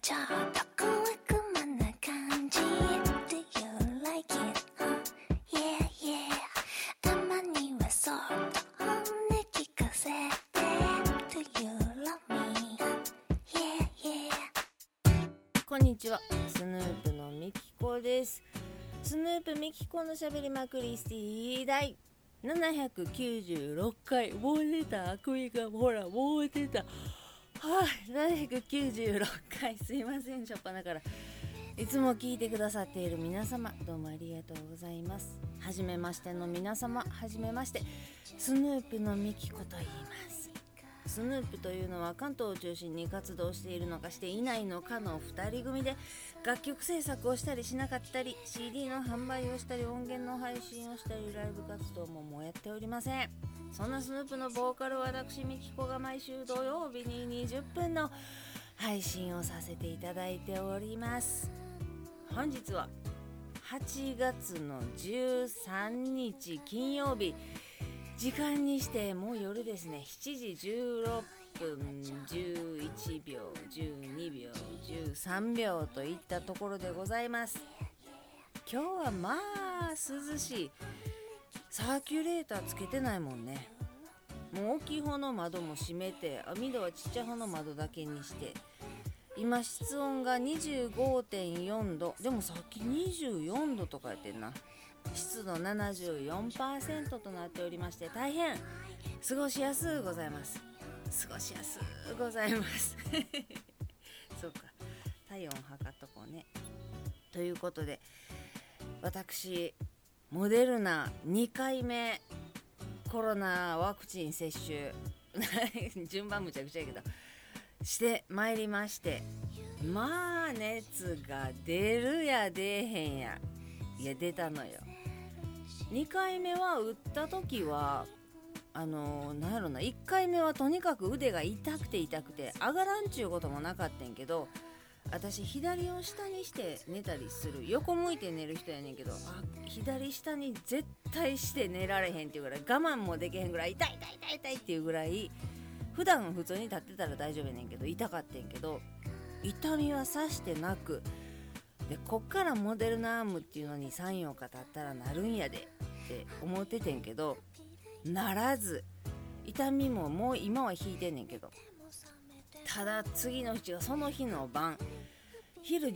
ちょっと小悪魔な感じ Do you like it? Yeah, yeah たまにはそっと本音聞かせて Do you love me? Yeah, yeah こんにちは、スヌープのみきこです。スヌープみきこのしゃべりまくりスティー第796回。もう出た、声がほらもう出た。796回、すいません、しょっぱなから。いつも聞いてくださっている皆様、どうもありがとうございます。はじめましての皆様、はじめまして。スヌープのみきこと言います。スヌープというのは関東を中心に活動しているのかしていないのかの2人組で、楽曲制作をしたりしなかったり、 CD の販売をしたり、音源の配信をしたり、ライブ活動もやっておりません。そんなスヌープのボーカル私みきこが毎週土曜日に20分の配信をさせていただいております。本日は8月の13日金曜日、時間にしてもう夜ですね。7時16分11秒12秒13秒といったところでございます。今日はまあ涼しい。サーキュレーターつけてないもんね。もう大きい方の窓も閉めて、網戸はちっちゃい方の窓だけにして、今室温が 25.4 度。でもさっき24度とかやってんな。湿度 74% となっておりまして、大変過ごしやすうございます。過ごしやすうございますそうか、体温測っとこうね。ということで、私モデルナ2回目コロナワクチン接種順番むちゃくちゃやけどしてまいりまして、まあ熱が出るや出えへんや、いや出たのよ。2回目は打った時はなんやろな、1回目はとにかく腕が痛くて上がらんちゅうこともなかったんけど、私左を下にして寝たりする、横向いて寝る人やねんけど、左下に絶対して寝られへんっていうぐらい、我慢もできへんぐらい痛いっていうぐらい、普段普通に立ってたら大丈夫やねんけど痛かってんけど、痛みはさしてなくで、こっからモデルナアームっていうのに 3,4 日経ったらなるんやでって思っててんけど、ならず、痛みももう今は引いてんねんけど、ただ次の日がその日の晩、昼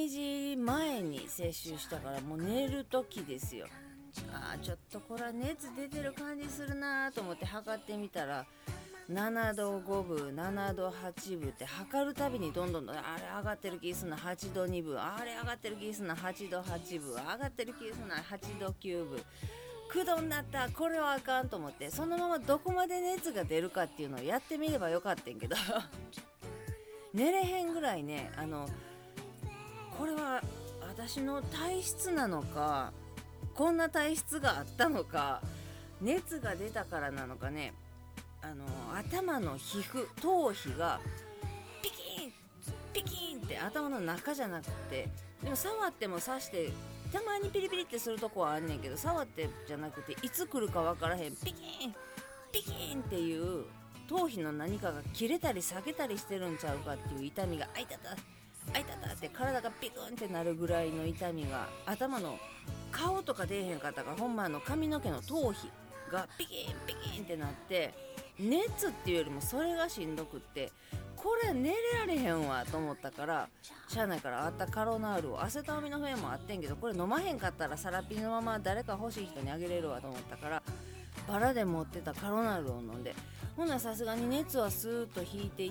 12時前に接種したから、もう寝る時ですよ。ちょっとこれは熱出てる感じするなと思って測ってみたら、7度5分7度8分って測るたびにどんどんあれ上がってる気すんな、8度2分あれ上がってる気すんな、8度8分上がってる気すんな、8度9分9度になった、これはあかんと思って、そのままどこまで熱が出るかっていうのをやってみればよかったんけど寝れへんぐらいね。これは私の体質なのか、こんな体質があったのか、熱が出たからなのかね、頭の皮膚頭皮がピキンって頭の中じゃなくて、でも触っても刺してたまにピリピリってするとこはあんねんけど、触ってじゃなくていつ来るか分からへんピキンっていう頭皮の何かが切れたり裂けたりしてるんちゃうかっていう痛みが、あいたたって体がピクンってなるぐらいの痛みが、頭の顔とか出えへんかったから、ほんま髪の毛の頭皮がピキンってなって、熱っていうよりもそれがしんどくって、これ寝られへんわと思ったから、しゃあないからあったカロナールを、アセトアミノフェンもあってんけど、これ飲まへんかったらサラピのまま誰か欲しい人にあげれるわと思ったから、バラで持ってたカロナールを飲んで、ほんならさすがに熱はスーッと引いていって、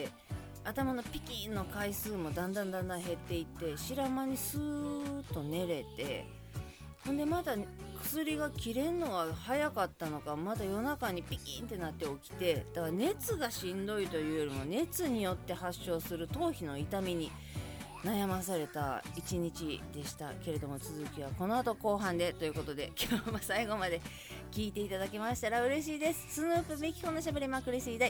頭のピキンの回数もだんだん減っていって、白間にスーッと寝れて、ほんでまた薬が切れんのが早かったのか、また夜中にピキンってなって起きて、だから熱がしんどいというよりも熱によって発症する頭皮の痛みに悩まされた一日でしたけれども、続きはこの後後半でということで、今日も最後まで聞いていただけましたら嬉しいです。スヌープみきこのしゃべりまくり水第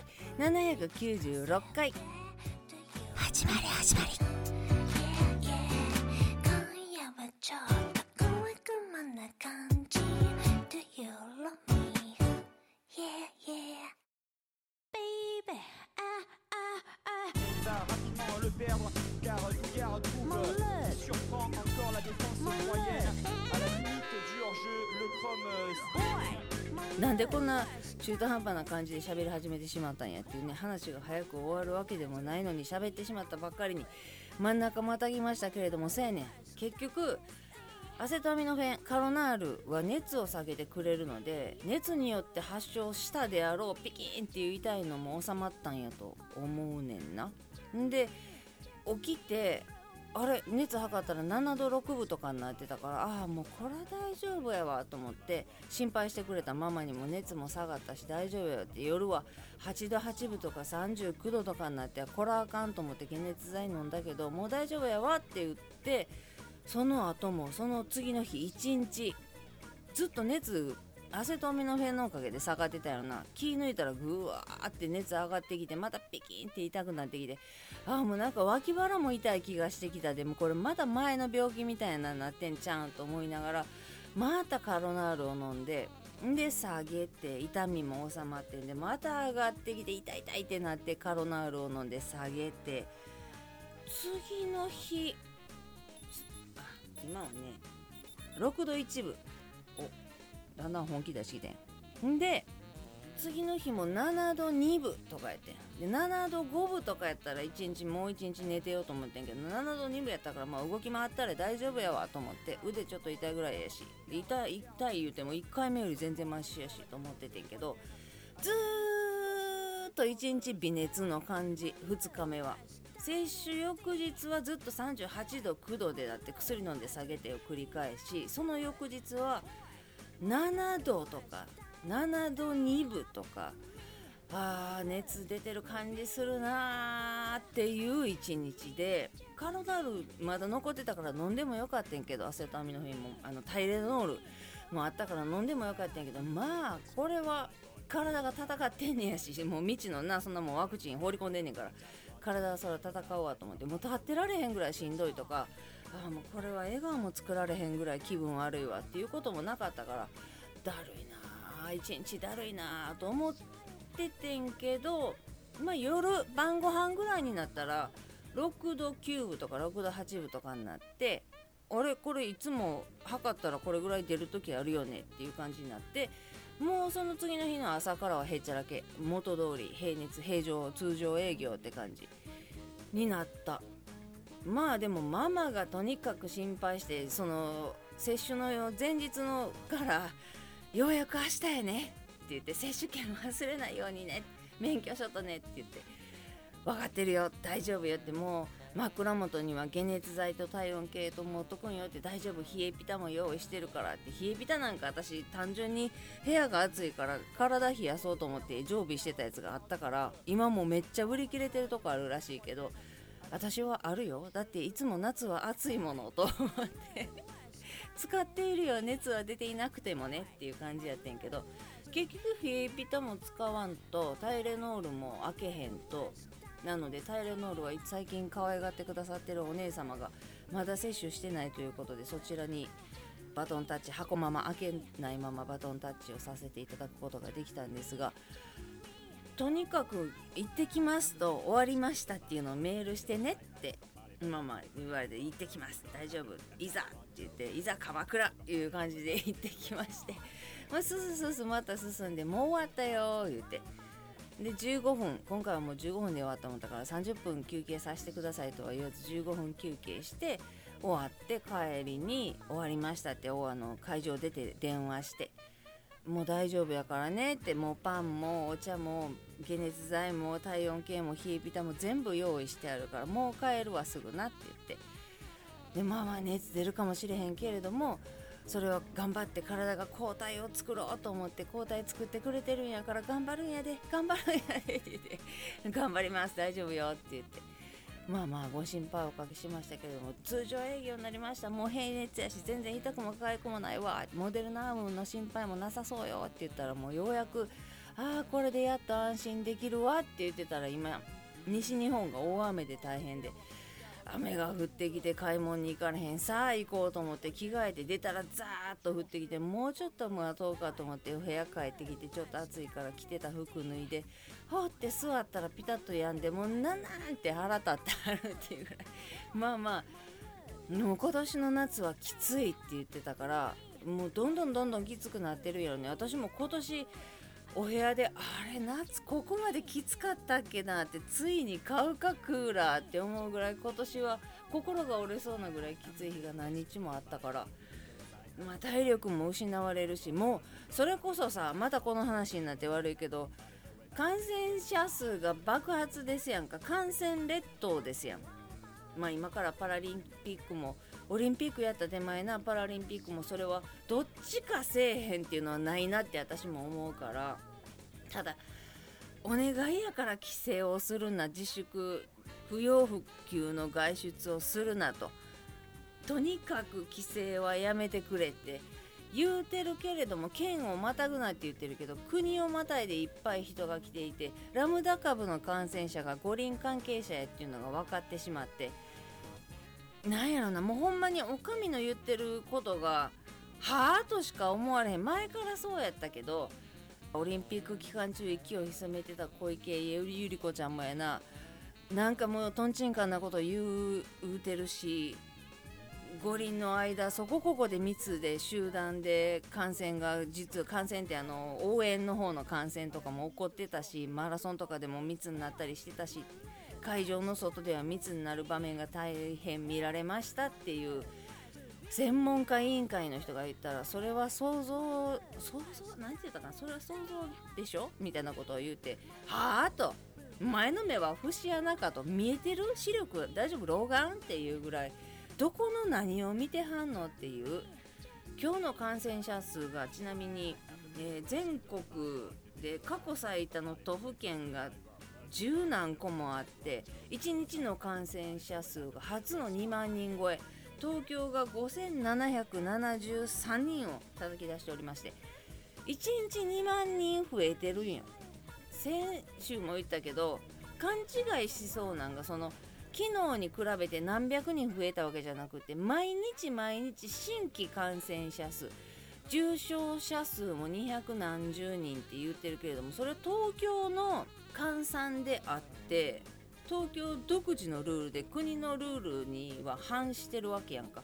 796回始まり今夜はちょっと小悪魔な感じ Do you love me? Yeah, yeah Baby さあ、吐きも le perdre, car tout gars retrouve qui surprend encore la défense moyenne. À la limite du hors-jeu, le Chrome なんでこんな中途半端な感じで喋り始めてしまったんやっていうね、話が早く終わるわけでもないのに喋ってしまったばっかりに真ん中またぎましたけれども、そうやねん、結局アセトアミノフェンカロナールは熱を下げてくれるので、熱によって発症したであろうピキーンっていう痛いのも収まったんやと思うねんな。んで起きてあれ熱測ったら7度6分とかになってたから、ああもうこれ大丈夫やわと思って心配してくれたママにも熱も下がったし大丈夫やって、夜は8度8分とか39度とかになって、これあかんと思って解熱剤飲んだけどもう大丈夫やわって言って、その後もその次の日1日ずっと熱アセトアミノフェンのおかげで下がってたよな。気抜いたらぐわーって熱上がってきて、またピキンって痛くなってきて、ああもうなんか脇腹も痛い気がしてきた。でもこれまだ前の病気みたいななってんちゃうんと思いながら、またカロナールを飲んで下げて痛みも収まってんで、また上がってきて痛い痛いってなってカロナールを飲んで下げて、次の日今はね6度1分、だんだん本気出してきてんで、次の日も7度2分とかやってんで、7度5分とかやったらもう1日寝てようと思ってんけど、7度2分やったからまあ動き回ったら大丈夫やわと思って、腕ちょっと痛いぐらいやし、痛い言うても1回目より全然マシやしと思っててんけど、ずーっと1日微熱の感じ。2日目は接種翌日はずっと38度9度でだって薬飲んで下げてを繰り返し、その翌日は7度とか7度2分とか、熱出てる感じするなーっていう一日で、カロナールまだ残ってたから飲んでもよかったんけど、アセトアミノフェンもタイレノールもあったから飲んでもよかったんけど、まあこれは体が戦ってんねやし、もう未知のな、そんなもんワクチン放り込んでんねんから体はそら戦うわと思って、もう立ってられへんぐらいしんどいとか、もうこれは笑顔も作られへんぐらい気分悪いわっていうこともなかったから、だるいな一日だるいなと思っててんけど、まあ夜晩ご飯ぐらいになったら6度9分とか6度8分とかになって、あれこれいつも測ったらこれぐらい出るときあるよねっていう感じになって、もうその次の日の朝からはへっちゃらけ、元通り平熱平常通常営業って感じになった。まあでもママがとにかく心配して、その接種の前日のからようやく明日やねって言って、接種券忘れないようにね、免許証とねって言って、分かってるよ大丈夫よって、もう枕元には解熱剤と体温計と持っとくんよって、大丈夫冷えピタも用意してるからって。冷えピタなんか私単純に部屋が暑いから体冷やそうと思って常備してたやつがあったから、今もめっちゃ売り切れてるとこあるらしいけど、私はあるよ、だっていつも夏は暑いものと思って使っているよ、熱は出ていなくてもねっていう感じやってんけど、結局フィエピタも使わんとタイレノールも開けへんと。なのでタイレノールは最近可愛がってくださってるお姉様がまだ接種してないということで、そちらにバトンタッチ、箱まま開けないままバトンタッチをさせていただくことができたんですが、とにかく行ってきますと終わりましたっていうのをメールしてねってママ言われて、行ってきます大丈夫いざって言って、いざ鎌倉いう感じで行ってきまして、また進んで、もう終わったよ言って、で15分、今回はもう15分で終わったと思ったから30分休憩させてくださいとは言わず15分休憩して終わって、帰りに終わりましたって会場出て電話して、もう大丈夫やからねって、もうパンもお茶も解熱剤も体温計も冷えピタも全部用意してあるからもう帰るわすぐなって言って、でまあ熱出るかもしれへんけれども、それは頑張って体が抗体を作ろうと思って抗体作ってくれてるんやから頑張るんやで頑張るんやでって言って、頑張ります大丈夫よって言って、まあご心配おかけしましたけれども、通常営業になりました、もう平熱やし全然痛くも痒くもないわ、モデルナームの心配もなさそうよって言ったら、もうようやくこれでやっと安心できるわって言ってたら、今西日本が大雨で大変で、 雨が降ってきて買い物に行かれへん、さあ行こうと思って着替えて出たらザーッと降ってきて、もうちょっと待とうかと思って部屋帰ってきて、ちょっと暑いから着てた服脱いでほって座ったらピタッと止んで、もうなんて腹立ってあるっていうぐらいまあまあもう今年の夏はきついって言ってたから、もうどんどんきつくなってるやろね。私も今年お部屋であれ夏ここまできつかったっけなって、ついに買うかクーラーって思うぐらい今年は心が折れそうなぐらいきつい日が何日もあったから、まあ、体力も失われるし、もうそれこそさ、またこの話になって悪いけど感染者数が爆発ですやんか。感染列島ですやん。まあ今からパラリンピックもオリンピックやった手前な、パラリンピックもそれはどっちかせえへんっていうのはないなって私も思うから、ただお願いやから規制をするな、自粛不要不急の外出をするなと、とにかく規制はやめてくれって言うてるけれども、県をまたぐなって言ってるけど国をまたいでいっぱい人が来ていて、ラムダ株の感染者が五輪関係者やっていうのが分かってしまって、なんやろな、もうほんまにお上の言ってることがはぁとしか思われへん。前からそうやったけど、オリンピック期間中息を潜めてた小池ゆり子ちゃんもやな、なんかもうとんちんかんなこと言うてるし、五輪の間そこここで密で集団で感染が、実は感染って応援の方の感染とかも起こってたし、マラソンとかでも密になったりしてたし、会場の外では密になる場面が大変見られましたっていう専門家委員会の人が言ったら、それは想像なんて言ったかな、それは想像でしょみたいなことを言うて、はぁと、前の目は節穴かと、見えてる視力大丈夫老眼っていうぐらい、どこの何を見てはんのっていう。今日の感染者数がちなみに、全国で過去最多の都府県が10何個もあって、1日の感染者数が初の2万人超え、東京が5773人を叩き出しておりまして、1日2万人増えてるんよ。先週も言ったけど勘違いしそうなんが、その昨日に比べて何百人増えたわけじゃなくて、毎日新規感染者数、重症者数も200何十人って言ってるけれども、それは東京の換算であって、東京独自のルールで国のルールには反してるわけやんか。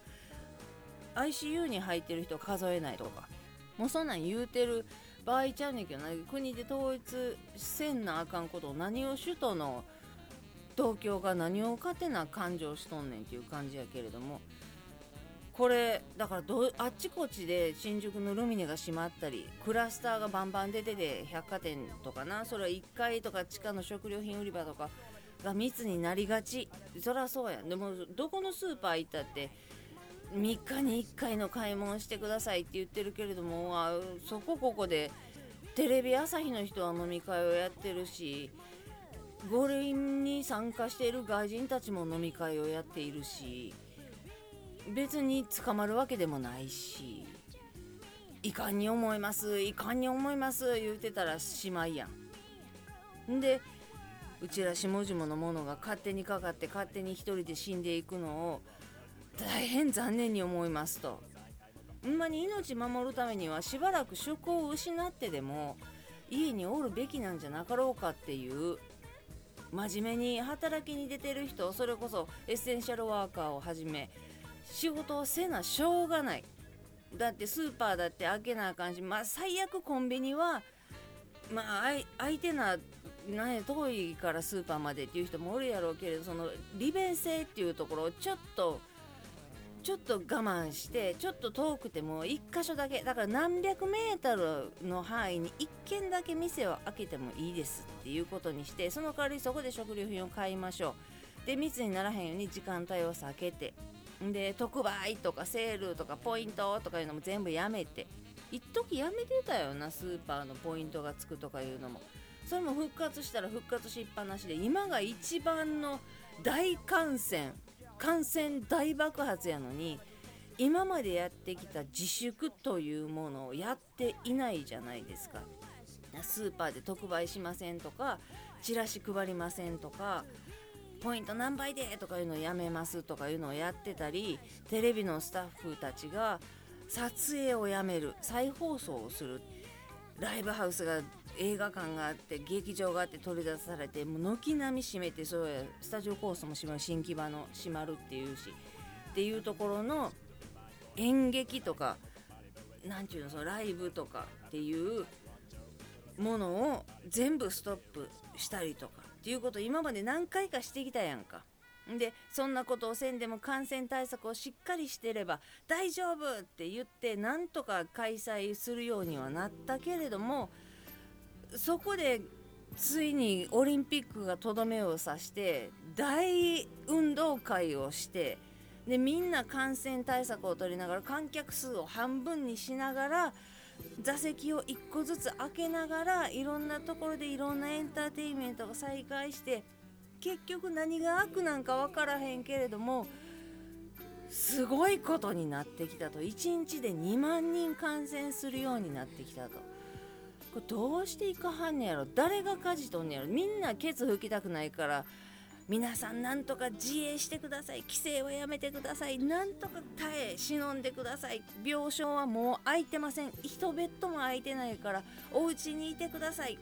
ICU に入ってる人数えないとか、もうそんなん言うてる場合ちゃうねんけどな。国で統一せんなあかんことを、何を首都の東京が何を勝手な感情しとんねんっていう感じやけれども、これだからあっちこっちで新宿のルミネが閉まったり、クラスターがバンバン出てて、百貨店とかな、それは1階とか地下の食料品売り場とかが密になりがち。そりゃそうやん。でもどこのスーパー行ったって3日に1回の買い物してくださいって言ってるけれども、そこここでテレビ朝日の人は飲み会をやってるし、五輪に参加している外人たちも飲み会をやっているし、別に捕まるわけでもないし、いかんに思います言うてたらしまいやん。でうちら下々の者が勝手にかかって勝手に一人で死んでいくのを大変残念に思いますと。ほんまに命守るためにはしばらく職を失ってでも家におるべきなんじゃなかろうかっていう、真面目に働きに出てる人、それこそエッセンシャルワーカーをはじめ仕事をせなしょうがない。だってスーパーだって開けなあかんし、最悪コンビニは開いてな、遠いからスーパーまでっていう人もおるやろうけれど、その利便性っていうところをちょっと我慢して、ちょっと遠くても1箇所だけ、だから何百メートルの範囲に1軒だけ店を開けてもいいですっていうことにして、その代わりそこで食料品を買いましょう。で密にならへんように時間帯を避けて、で特売とかセールとかポイントとかいうのも全部やめて、一時やめてたよな、スーパーのポイントがつくとかいうのも。それも復活したら復活しっぱなしで、今が一番の大感染大爆発やのに、今までやってきた自粛というものをやっていないじゃないですか。スーパーで特売しませんとか、チラシ配りませんとか、 ポイント何倍でとかいうのをやめますとかいうのをやってたり、テレビのスタッフたちが撮影をやめる、再放送をする、ライブハウスが映画館があって劇場があって取り出されて、もう軒並み閉めて、そうやスタジオコースも閉まる、新木場の閉まるっていうしっていうところの演劇とかなんていうの、そのライブとかっていうものを全部ストップしたりとかっていうことを今まで何回かしてきたやんか。でそんなことをせんでも感染対策をしっかりしてれば大丈夫って言ってなんとか開催するようにはなったけれども、そこでついにオリンピックがとどめを刺して大運動会をして、でみんな感染対策を取りながら観客数を半分にしながら座席を1個ずつ開けながらいろんなところでいろんなエンターテインメントが再開して、結局何が悪なんか分からへんけれどもすごいことになってきたと。1日で2万人感染するようになってきたと。これどうしていかはんねやろ、誰が舵取んねやろ。みんなケツ吹きたくないから皆さんなんとか自衛してください、規制はやめてください、なんとか耐え忍んでください、病床はもう空いてません、一ベッドも空いてないからお家にいてくださいって。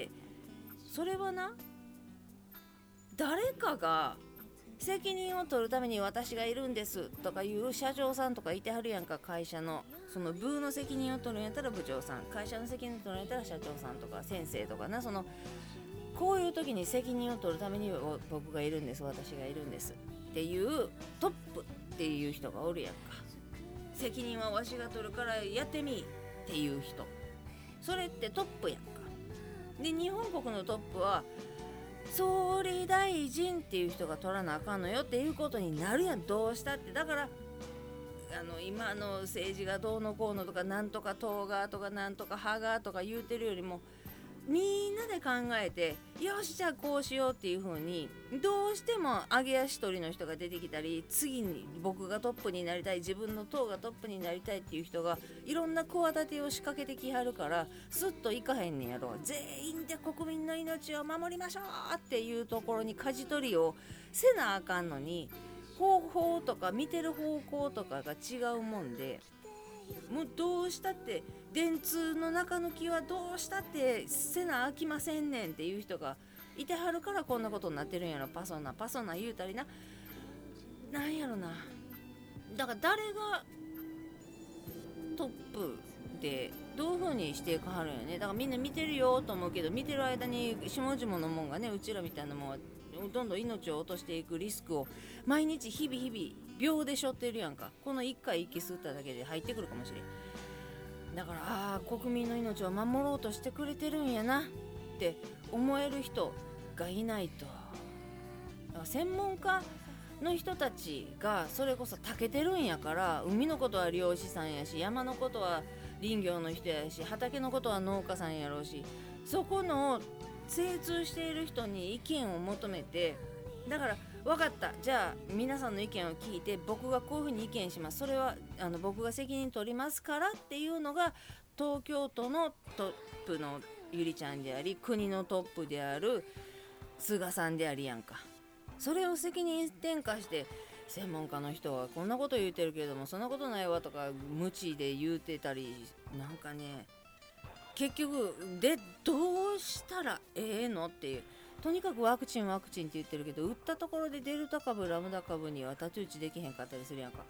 それはな、誰かが責任を取るために私がいるんですとかいう社長さんとかいてはるやんか。会社のその部の責任を取るんやったら部長さん、会社の責任を取るんやったら社長さんとか先生とかな、そのこういう時に責任を取るために僕がいるんです、私がいるんですっていうトップっていう人がおるやんか。責任はわしが取るからやってみっていう人、それってトップやんか。で日本国のトップは総理大臣っていう人が取らなあかんのよっていうことになるやん、どうしたって。だから今の政治がどうのこうのとかなんとか党がとかなんとか派がとか言うてるよりも、みんなで考えてよしじゃあこうしようっていう風に、どうしても上げ足取りの人が出てきたり、次に僕がトップになりたい、自分の党がトップになりたいっていう人がいろんな企てを仕掛けてきはるから、スッといかへんねやろ。全員で国民の命を守りましょうっていうところに舵取りをせなあかんのに、方法とか見てる方向とかが違うもんで、もうどうしたって電通の中抜きはどうしたってせなあきませんねんっていう人がいてはるからこんなことになってるんやろ。パソナ言うたりな、なんやろな。だから誰がトップでどういう風にしていかはるんやね。だからみんな見てるよと思うけど、見てる間に下々のもんがね、うちらみたいなもんはどんどん命を落としていくリスクを毎日日々秒で背負ってるやんか。この1回息吸っただけで入ってくるかもしれん。だから国民の命を守ろうとしてくれてるんやなって思える人がいないと。専門家の人たちがそれこそ長けてるんやから、海のことは漁師さんやし、山のことは林業の人やし、畑のことは農家さんやろうし、そこの精通している人に意見を求めて、だから分かった、じゃあ皆さんの意見を聞いて僕がこういうふうに意見します、それは僕が責任取りますからっていうのが東京都のトップのゆりちゃんであり、国のトップである菅さんでありやんか。それを責任転嫁して専門家の人はこんなこと言うてるけれどもそんなことないわとか無知で言うてたり、なんかね、結局でどうしたらええのっていう。とにかくワクチンって言ってるけど、打ったところでデルタ株ラムダ株には太刀打ちできへんかったりするやんか。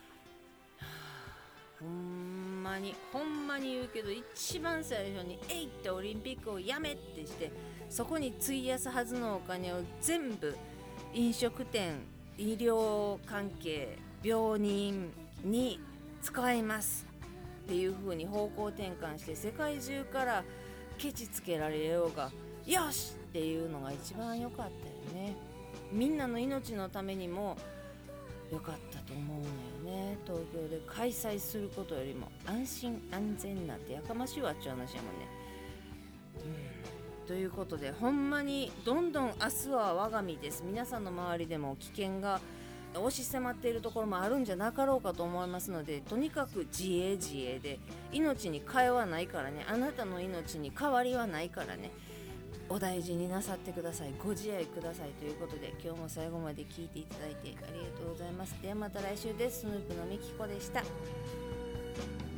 ほんまに言うけど、一番最初にえいってオリンピックをやめってして、そこに費やすはずのお金を全部飲食店、医療関係、病人に使いますっていう風に方向転換して、世界中からケチつけられようがよしっていうのが一番良かったよね。みんなの命のためにも良かったと思うのよね。東京で開催することよりも安心安全なってやかましいわっちゅう話やもんね。ということで、ほんまにどんどん明日は我が身です。皆さんの周りでも危険が押し迫っているところもあるんじゃなかろうかと思いますので、とにかく自衛で、命に替えはないからね。あなたの命に代わりはないからね。 お大事になさってください。ご自愛くださいということで、今日も最後まで聞いていただいてありがとうございます。ではまた来週です。スヌープのみきこでした。